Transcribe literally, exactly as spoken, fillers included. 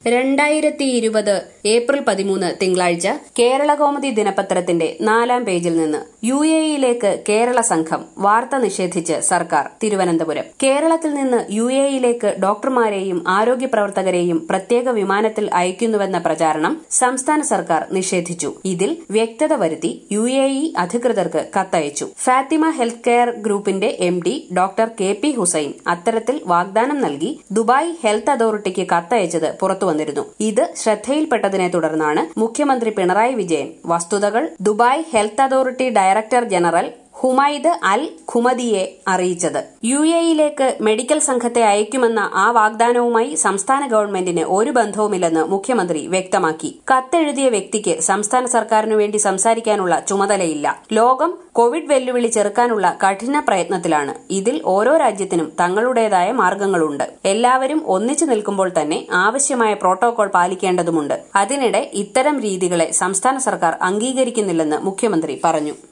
രണ്ടായിരത്തി ഇരുപത് ഏപ്രിൽ പതിമൂന്ന് തിങ്കളാഴ്ച കേരളകൗമുദി ദിനപത്രത്തിന്റെ നാലാം പേജിൽ നിന്ന് യു എ ഇയിലേക്ക് കേരള സംഘം വാർത്ത നിഷേധിച്ച് സർക്കാർ തിരുവനന്തപുരം. കേരളത്തിൽ നിന്ന് യു എ ഇയിലേക്ക് ഡോക്ടർമാരെയും ആരോഗ്യ പ്രവർത്തകരെയും പ്രത്യേക വിമാനത്തിൽ അയക്കുന്നുവെന്ന പ്രചാരണം സംസ്ഥാന സർക്കാർ നിഷേധിച്ചു. ഇതിൽ വ്യക്തത വരുത്തി യു എ ഇ അധികൃതർക്ക് കത്തയച്ചു. ഫാത്തിമ ഹെൽത്ത് കെയർ ഗ്രൂപ്പിന്റെ M D doctor K P Hussain അത്തരത്തിൽ വാഗ്ദാനം നൽകി ദുബായ് ഹെൽത്ത് അതോറിറ്റിക്ക് കത്തയച്ചത് പുറത്തുവന്നു. ഇത് ശ്രദ്ധയിൽപ്പെട്ടതിനെ തുടർന്നാണ് മുഖ്യമന്ത്രി പിണറായി വിജയൻ വസ്തുതകൾ Dubai health authority director general Humaid Al ഖുമദിയെ അറിയിച്ചത്. യു എ ഇയിലേക്ക് മെഡിക്കൽ സംഘത്തെ അയക്കുമെന്ന ആ വാഗ്ദാനവുമായി സംസ്ഥാന ഗവൺമെന്റിന് ഒരു ബന്ധവുമില്ലെന്ന് മുഖ്യമന്ത്രി വ്യക്തമാക്കി. കത്തെഴുതിയ വ്യക്തിക്ക് സംസ്ഥാന സർക്കാരിനു വേണ്ടി സംസാരിക്കാനുള്ള ചുമതലയില്ല. ലോകം കോവിഡ് വെല്ലുവിളി ചെറുക്കാനുള്ള കഠിന പ്രയത്നത്തിലാണ്. ഇതിൽ ഓരോ രാജ്യത്തിനും തങ്ങളുടേതായ മാർഗങ്ങളുണ്ട്. എല്ലാവരും ഒന്നിച്ചു നിൽക്കുമ്പോൾ തന്നെ ആവശ്യമായ പ്രോട്ടോകോൾ പാലിക്കേണ്ടതുണ്ട്. അതിനിടെ ഇത്തരം രീതികളെ സംസ്ഥാന സർക്കാർ അംഗീകരിക്കുന്നില്ലെന്ന് മുഖ്യമന്ത്രി പറഞ്ഞു.